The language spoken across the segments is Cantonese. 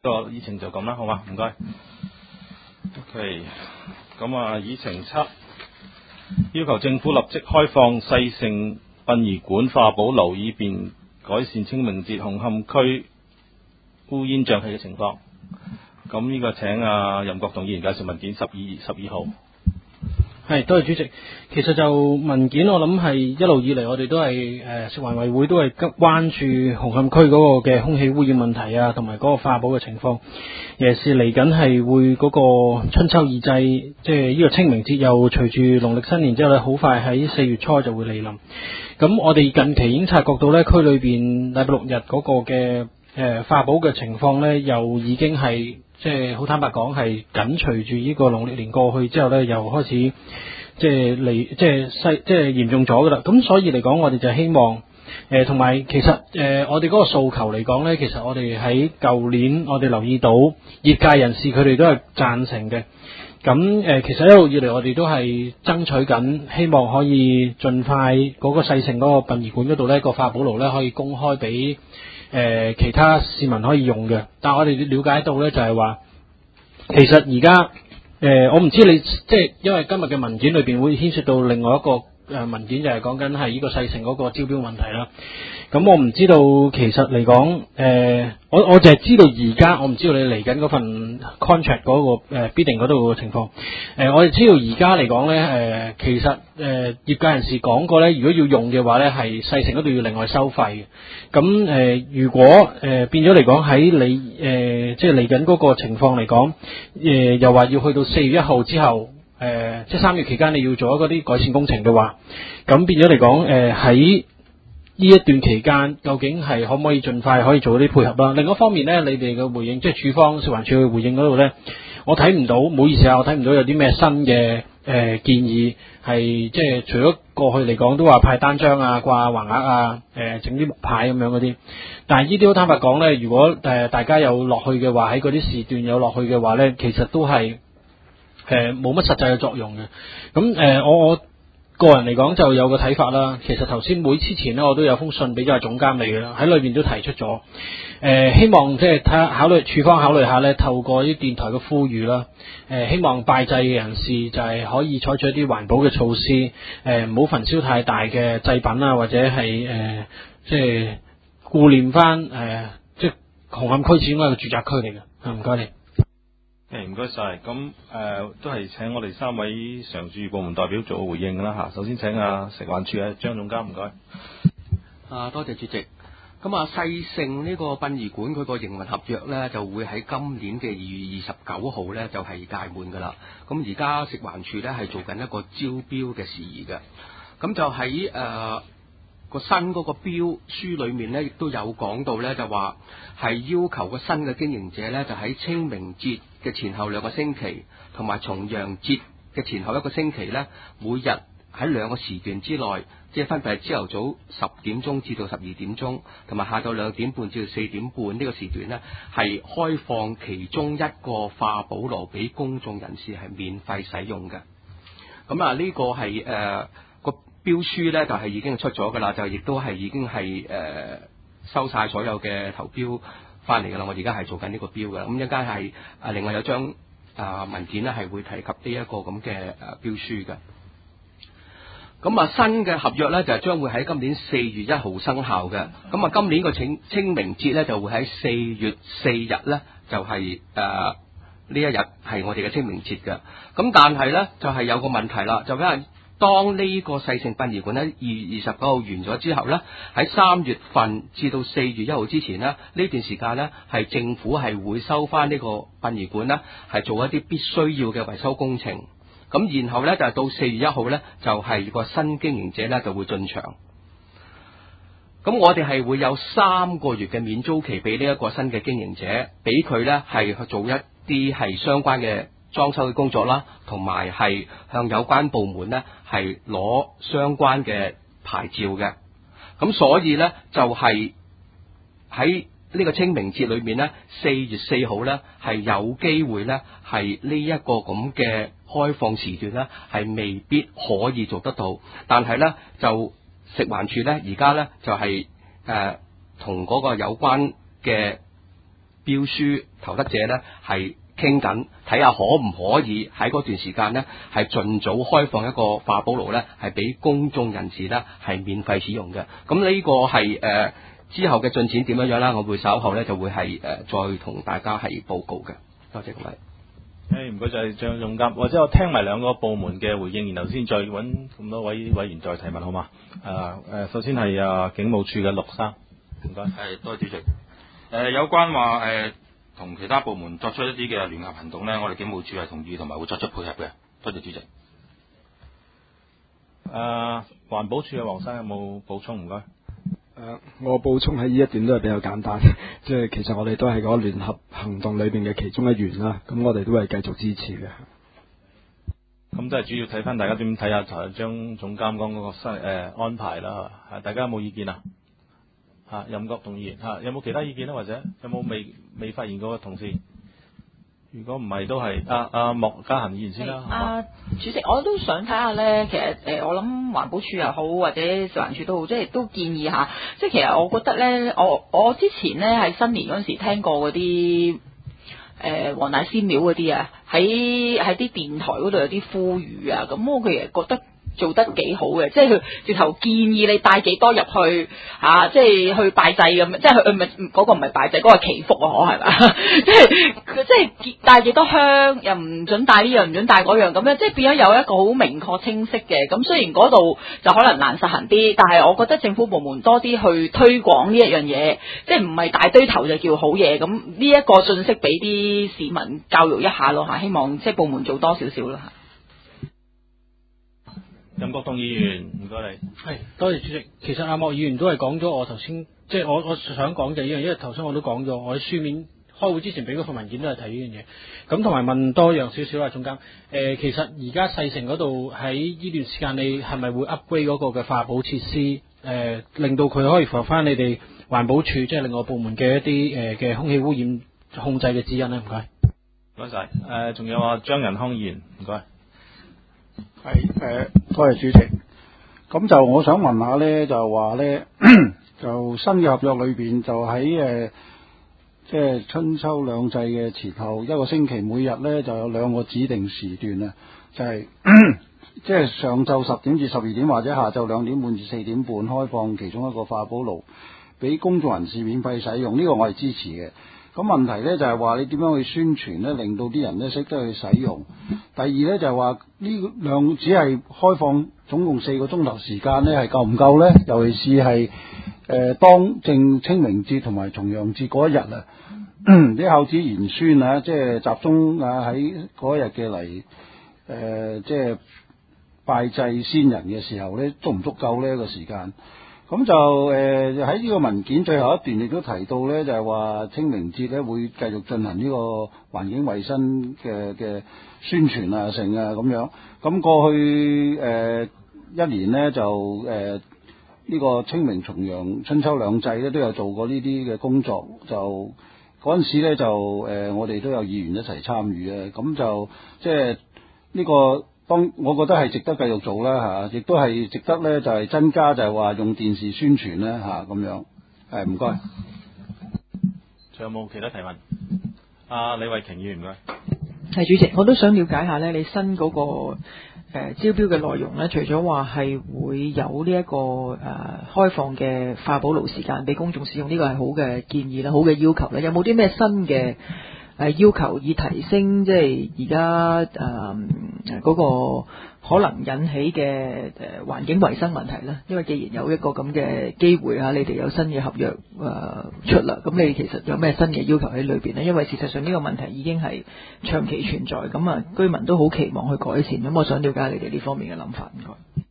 個議程就咁啦，好嘛？唔該。OK， 咁議程7要求政府立即開放西聖殯儀館化寶爐，以便改善清明節紅磡區烏煙瘴氣嘅情況。咁呢個請任國棟議員介紹文件12號。 係，多謝主席。其實就文件，我諗係一路以嚟，我哋都係食環委會都係關注紅磡區嗰個嘅空氣污染問題啊，同埋嗰個化寶嘅情況。尤其是嚟緊係會嗰個春秋二祭，即係呢個清明節又隨住農曆新年之後咧，好快喺4月初就會嚟臨。咁我哋近期已經察覺到咧，區裏邊禮拜六日嗰個嘅化寶嘅情況咧，又已經係即係好坦白講，係緊隨住呢個農曆年過去之後咧，又開始即係嚴重咗噶啦。咁所以嚟講，我哋就希望同埋其實我哋嗰個訴求嚟講咧，其實我哋喺舊年我哋留意到業界人士佢哋都係贊成嘅。咁其實一路以嚟我哋都係爭取緊，希望可以盡快嗰個西聖嗰個殯儀館嗰度咧，個化寶爐咧可以公開俾其他市民可以用嘅。但係我哋了解到咧，就係話其實而家我唔知你即係因為今日嘅文件裏邊會牽涉到另外一個文件，就係講緊係呢個西聖嗰個招標問題啦。咁我唔知道其實嚟講我淨係知道而家，我唔知道你嚟緊嗰份 contract 嗰個bidding 嗰度嘅情況。我哋知道而家嚟講咧其實業界人士講過咧，如果要用嘅話咧，係西聖嗰度要另外收費嘅。咁如果變咗嚟講喺你即係嚟緊嗰個情況嚟講，又話要去到4月1號之後，即係3月期間你要做嗰啲改善工程嘅話，咁變咗嚟講喺呢一段期間，究竟係可唔可以盡快可以做啲配合啦？另一方面咧，你哋嘅回應，即係署方食環署嘅回應嗰度咧，我睇唔到，唔好意思啊，我睇唔到有啲咩新嘅建議係即係除咗過去嚟講都話派單張啊、掛橫額啊、整啲木牌咁樣嗰啲，但係呢啲好坦白講咧，如果大家有落去嘅話，喺嗰啲時段有落去嘅話咧，其實都係冇乜實際嘅作用嘅。咁我個人嚟講就有個睇法啦。其實頭先會之前呢，我都有封信俾咗總監你嘅啦，喺裏邊都提出咗，希望即係睇下考慮署方考慮下呢，透過啲電台嘅呼籲啦，希望拜祭嘅人士就係可以採取一啲環保嘅措施，唔好焚燒太大嘅祭品啊，或者係即係顧念翻即係紅磡區始終係個住宅區嚟嘅。唔該你。 唔該晒，咁都係請我哋3位常駐部門代表做回應啦嚇。首先請食環署嘅張總監，唔該。 多謝主席。咁西聖呢個殯儀館佢個營運合約呢，就會喺今年嘅2月29號呢，就係屆滿噶啦。咁而家食環署呢，係做緊一個招標嘅事宜嘅。咁就喺個新嗰個標書裏面呢，亦都有講到呢，就話係要求個新嘅經營者呢，就喺清明節嘅前後2個星期，同埋重陽節嘅前後1個星期呢，每日喺2個時段之內，即係分別係朝頭早10點鐘至到12點鐘，同埋下晝2點半至到4點半呢個時段呢，係開放其中一個化寶爐俾公眾人士係免費使用嘅。咁呢個係個標書呢，就係已經出咗噶啦，就亦都係已經係收晒所有嘅投標翻嚟噶啦。我而家係做緊呢個標嘅，咁一間係另外有張文件呢，係會提及呢一個咁嘅標書嘅。咁新嘅合約呢，就將會喺今年4月1號生效嘅。咁今年個清明節呢，就會喺4月4日呢，就係呢一日係我哋嘅清明節嘅。咁但係呢，就係有個問題啦，就因為當呢個西聖殯儀館喺2月29號完咗之後呢，喺3月份至到4月1號之前呢，呢段時間呢，係政府係會收翻呢個殯儀館呢，係做一啲必須要嘅維修工程。咁然後呢，就係到4月1號呢，就係個新經營者呢，就會進場。咁我哋係會有3個月嘅免租期俾呢一個新嘅經營者，俾佢呢係去做一啲係相關嘅裝修嘅工作啦，同埋係向有關部門呢係攞相關嘅牌照嘅。咁所以呢，就係喺呢個清明節裏面呢，4月4號呢係有機會呢係呢一個咁嘅開放時段呢係未必可以做得到，但係呢，就食環署呢而家呢就係同嗰個有關嘅標書投得者咧係傾緊，睇下可唔可以喺嗰段時間咧係盡早開放一個化寶爐咧，係俾公眾人士咧係免費使用嘅。咁呢個係之後嘅進展點樣樣啦？我會稍後咧就會係再同大家係報告嘅。多謝各位。 唔該晒張總監，或者我聽埋兩個部門嘅回應，然後先再揾咁多位委員再提問，好嘛？首先係警務處嘅陸生，唔該。 多謝主席。有關話同其他部門作出一啲嘅聯合行動呢，我哋警務處係同意同埋會作出配合嘅。多謝主席。 環保署嘅黃生有冇補充？唔該。 我補充喺呢一段都係比較簡單，即係其實我哋都係嗰個聯合行動裏邊嘅其中一員啦。咁我哋都係繼續支持嘅。 咁都係主要睇翻大家點睇下張總監講嗰個安排啦。大家有冇意見啊？任國同議員有冇其他意見咧？或者有冇未發言過嘅同事？如果唔係，都係莫家嫻議員先啦。 主席，我都想睇下咧。其實我諗環保署又好，或者食環署都好，即係都建議下。即係其實我覺得咧，我之前咧喺新年嗰陣時聽過嗰啲黃大仙廟嗰啲啊，喺啲電台嗰度有啲呼籲啊。咁我其實覺得做得幾好嘅，即係佢直頭建議你帶幾多入去即係去拜祭咁，即係佢唔係嗰個唔係拜祭，嗰個係祈福啊，係咪？即係帶幾多香，又唔准帶呢樣，唔准帶嗰樣咁樣，即係變咗有一個好明確清晰嘅。咁雖然嗰度就可能難實行啲，但係我覺得政府部門多啲去推廣呢一樣嘢，即係唔係大堆頭就叫好嘢。咁呢一個信息俾啲市民教育一下咯，希望即係部門做多少少啦。 任國棟議員，唔該你。 係，多謝主席。其實阿莫議員都係講咗我頭先，即係我想講就係呢樣，因為頭先我都講咗，我喺書面開會之前俾嗰份文件都係睇呢樣嘢。咁同埋問多樣少少啊，總監。其實而家細城嗰度喺呢段時間，你係咪會 upgrade 嗰個嘅化寶設施？令到佢可以符合翻你哋環保署即係另外部門嘅一啲嘅空氣污染控制嘅指引咧？唔該。 唔該晒。仲有張仁康議員，唔該。 多謝主席。咁就我想問下咧，就話咧，就新嘅合約裏邊就喺即係春秋兩祭嘅前後一個星期，每日咧就有兩個指定時段啊，就係即係上晝10點至12點，或者下晝2點半至4點半開放其中一個化寶爐俾公眾人士免費使用。呢個我係支持嘅。咁問題咧就係話你點樣去宣傳咧，令到啲人咧識得去使用。第二咧就係話呢兩只係開放總共4個鐘頭時間咧，係夠唔夠咧？尤其是係當正清明節同埋重陽節嗰一日啊，啲孝子賢孫啊，即係集中喺嗰一日嘅嚟即係拜祭先人嘅時候咧，足唔足夠呢個時間？咁就喺呢個文件最後一段亦都提到咧，就係話清明節咧會繼續進行呢個環境衛生嘅宣傳啊、成啊咁樣。咁過去一年咧就呢個清明、重陽、春秋兩祭咧都有做過呢啲嘅工作。就嗰陣時咧就我哋都有議員一齊參與啊。咁就即係呢個。我覺得係值得繼續做啦亦都係值得咧就係增加就係話用電視宣傳咧咁樣。唔該。 仲有冇其他提問？李慧瓊議員，唔該。 係主席，我都想了解下咧，你新嗰個招標嘅內容咧，除咗話係會有呢一個開放嘅化寶爐時間俾公眾使用，呢個係好嘅建議啦，好嘅要求啦。有冇啲咩新嘅要求以提升即係而家嗰個可能引起嘅環境衛生問題咧？因為既然有一個咁嘅機會你哋有新嘅合約出啦，咁你其實有咩新嘅要求喺裏邊咧？因為事實上呢個問題已經係長期存在，咁居民都好期望去改善，咁我想了解你哋呢方面嘅諗法。唔該。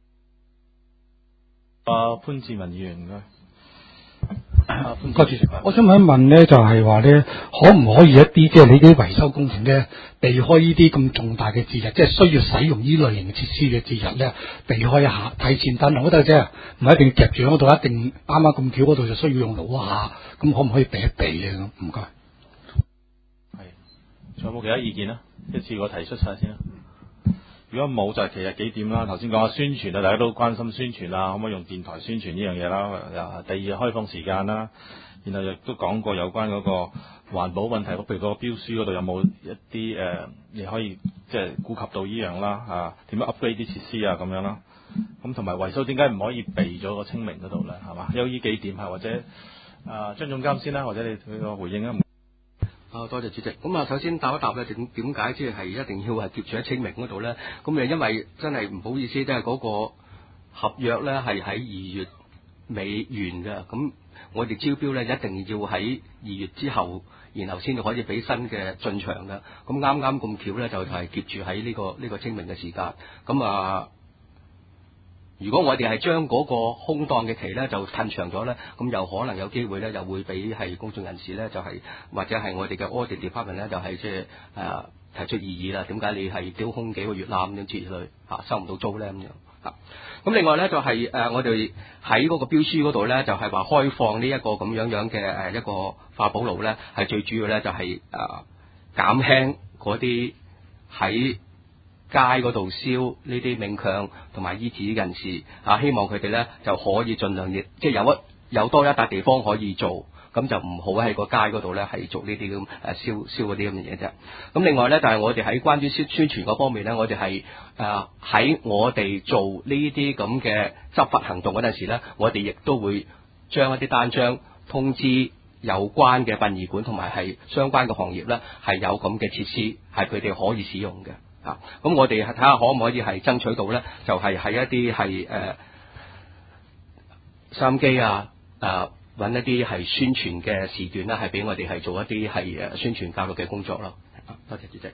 潘志文議員，唔該。 主席，我想問一問咧，就係話咧，可唔可以一啲即係你啲維修工程咧，避開呢啲咁重大嘅節日，即係需要使用呢類型嘅設施嘅節日咧，避開一下，提前燈籠都得啫，唔係一定要夾住喺嗰度，一定啱啱咁巧嗰度就需要用到下，咁可唔可以避一避咧？咁唔該。 係，仲有冇其他意見啊？一次過提出晒先啦。如果冇就係其實幾點啦，頭先講下宣傳啊，大家都關心宣傳啊，可唔可以用電台宣傳呢樣嘢啦？第二開放時間啦，然後亦都講過有關嗰個環保問題，譬如個標書嗰度有冇一啲你可以即係顧及到呢樣啦，點樣 upgrade 啲設施啊咁樣啦。咁同埋維修點解唔可以避咗個清明嗰度咧？係嘛？有呢幾點或者張總監先啦，或者你佢個回應啊。 多謝主席。咁首先答一答咧，點解即係一定要係貼住喺清明嗰度咧？咁因為真係唔好意思，即係嗰個合約咧係喺2月尾完嘅。咁我哋招標咧一定要喺2月之後，然後先至可以俾新嘅進場嘅。咁啱啱咁巧咧，就係貼住喺呢個清明嘅時間。咁如果我哋係將嗰個空檔嘅期咧就褪長咗咧，咁有可能有機會咧又會俾係公眾人士咧就係、或者係我哋嘅 audit department 咧就係即係提出異議啦。點解你係丟空幾個月啦咁樣之類收唔到租咧咁樣咁另外咧就係、我哋喺嗰個標書嗰度咧就係、話開放呢一個咁樣嘅一個化寶爐咧，係最主要咧就係、減輕嗰啲喺街嗰度燒呢啲冥鏹同埋衣紙人士希望佢哋咧就可以盡量即係有多一笪地方可以做，咁就唔好喺個街嗰度咧係做呢啲咁燒嗰啲咁嘅嘢啫。咁另外咧就係、我哋喺關於宣傳嗰方面咧，我哋係喺我哋做呢啲咁嘅執法行動嗰陣時咧，我哋亦都會將一啲單張通知有關嘅殯儀館同埋係相關嘅行業咧係有咁嘅設施係佢哋可以使用嘅。咁我哋睇下可唔可以係爭取到咧，就係喺一啲係收音機揾一啲係宣傳嘅時段咧，係俾我哋係做一啲係宣傳教育嘅工作咯。多謝主席。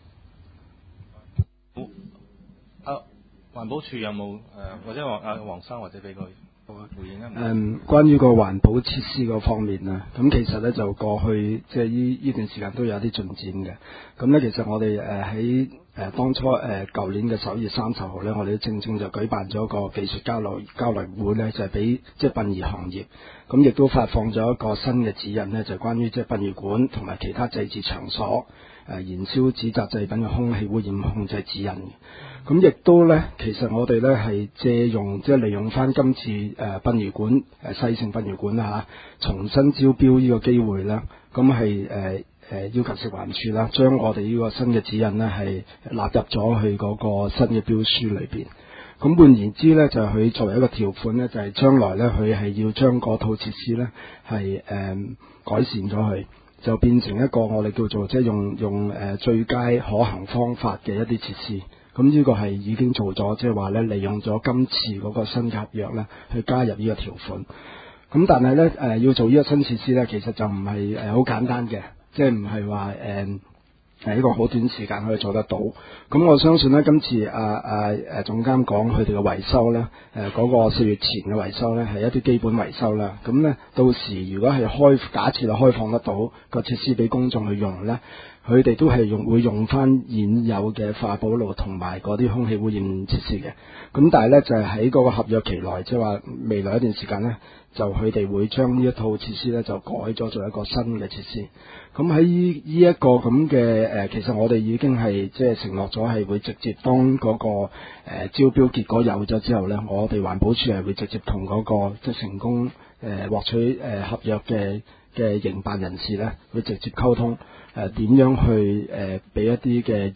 好，環保署有冇或者黃生或者俾佢回應啊？ 關於個環保設施嗰方面啊，咁其實咧就過去即係呢段時間都有啲進展嘅。咁咧其實我哋喺當初舊年嘅11月30號咧，我哋正就舉辦咗個技術交流會咧，就係俾即係殯儀行業，咁亦都發放咗一個新嘅指引咧，就係關於即係殯儀館同埋其他祭祀場所燃燒紙紮製品嘅空氣污染控制指引嘅。咁亦都咧，其實我哋咧係借用即係利用翻今次殯儀館西聖殯儀館重新招標呢個機會啦，咁係要求食環署啦，將我哋呢個新嘅指引呢係納入咗去嗰個新嘅標書裏邊。咁換言之呢，就係佢作為一個條款呢，就係將來呢，佢係要將嗰套設施呢係改善咗佢，就變成一個我哋叫做即係用最佳可行方法嘅一啲設施。咁呢個係已經做咗，即係話呢，利用咗今次嗰個新合約呢去加入呢個條款。咁但係呢，要做呢個新設施呢，其實就唔係好簡單嘅。即係唔係話一個好短時間可以做得到。咁我相信呢，今次總監講佢哋嘅維修呢，嗰個4月前嘅維修呢，係一啲基本維修啦。咁呢，到時如果係假設係開放得到個設施俾公眾去用呢，佢哋都係會用翻現有嘅化寶爐同埋嗰啲空氣污染設施嘅。咁但係呢，就係喺嗰個合約期內，即係話未來一段時間呢，就佢哋會將呢一套設施呢就改咗做一個新嘅設施。咁喺呢一個咁嘅其實我哋已經係即係承諾咗係會直接當嗰個招標結果有咗之後呢，我哋環保署係會直接同嗰個即係成功獲取合約嘅營辦人士呢，會直接溝通點樣去俾一啲嘅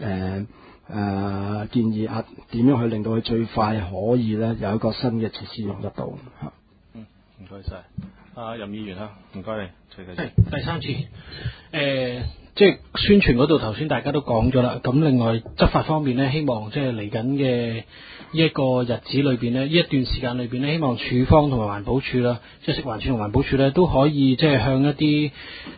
建議點樣去令到佢最快可以呢有一個新嘅設施用得到嚇。 唔該晒。任議員唔該你。 第三次，即係宣傳嗰度頭先大家都講咗啦。咁另外執法方面呢，希望即係嚟緊嘅呢一個日子裏邊呢，呢一段時間裏邊呢，希望署方同埋環保署啦，即係食環署同環保署呢，都可以即係向一啲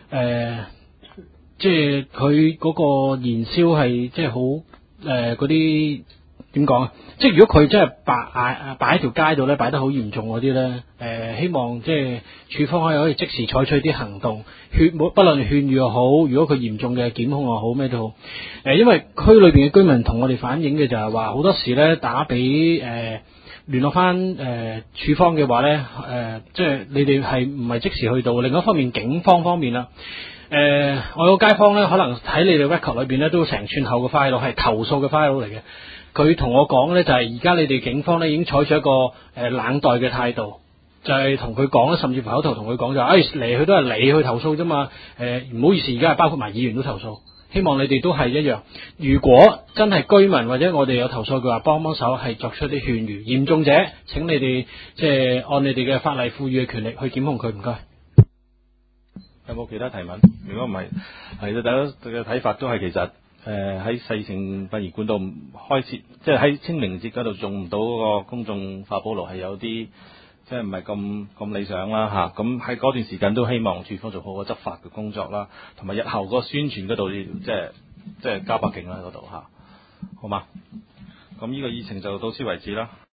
即係佢嗰個燃燒係即係好嗰啲點講啊？即係如果佢真係擺喺條街度咧，擺得好嚴重嗰啲咧，希望即係署方可以即時採取啲行動，不論勸喻又好，如果佢嚴重嘅檢控又好，咩都好。因為區裏邊嘅居民同我哋反映嘅就係話，好多時咧打俾聯絡翻署方嘅話咧，即係你哋係唔係即時去到？另一方面，警方方面啦。我有個街坊咧，可能喺你哋 record 裏邊咧都成串厚嘅 file 係投訴嘅 file 嚟嘅。佢同我講咧，就係而家你哋警方咧已經採取一個冷待嘅態度， 就係同佢講啦，甚至乎口頭同佢講就嚟去都係你去投訴啫嘛。唔好意思，而家係包括埋議員都投訴，希望你哋都係一樣。如果真係居民或者我哋有投訴嘅話，幫手係作出啲勸喻，嚴重者請你哋即係按你哋嘅法例賦予嘅權力去檢控佢，唔該。 有冇其他提問？如果唔係，係大家嘅睇法都係其實喺西城殯儀館度開設，即係喺清明節嗰度種唔到嗰個公眾化寶爐係有啲即係唔係咁理想啦嚇。咁喺嗰段時間都希望處方做好個執法嘅工作啦，同埋日後個宣傳嗰度即係加把勁啦嗰度嚇，好嘛？咁呢個議程就到此為止啦。